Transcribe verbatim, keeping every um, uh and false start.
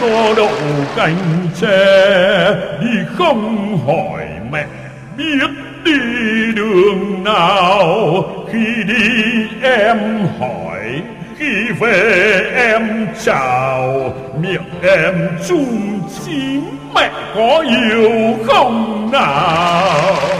có đậu cành tre, đi không hỏi mẹ biết đi đường nào. Khi đi em hỏi, khi về em chào, miệng em chung chím mẹ có yêu không nào.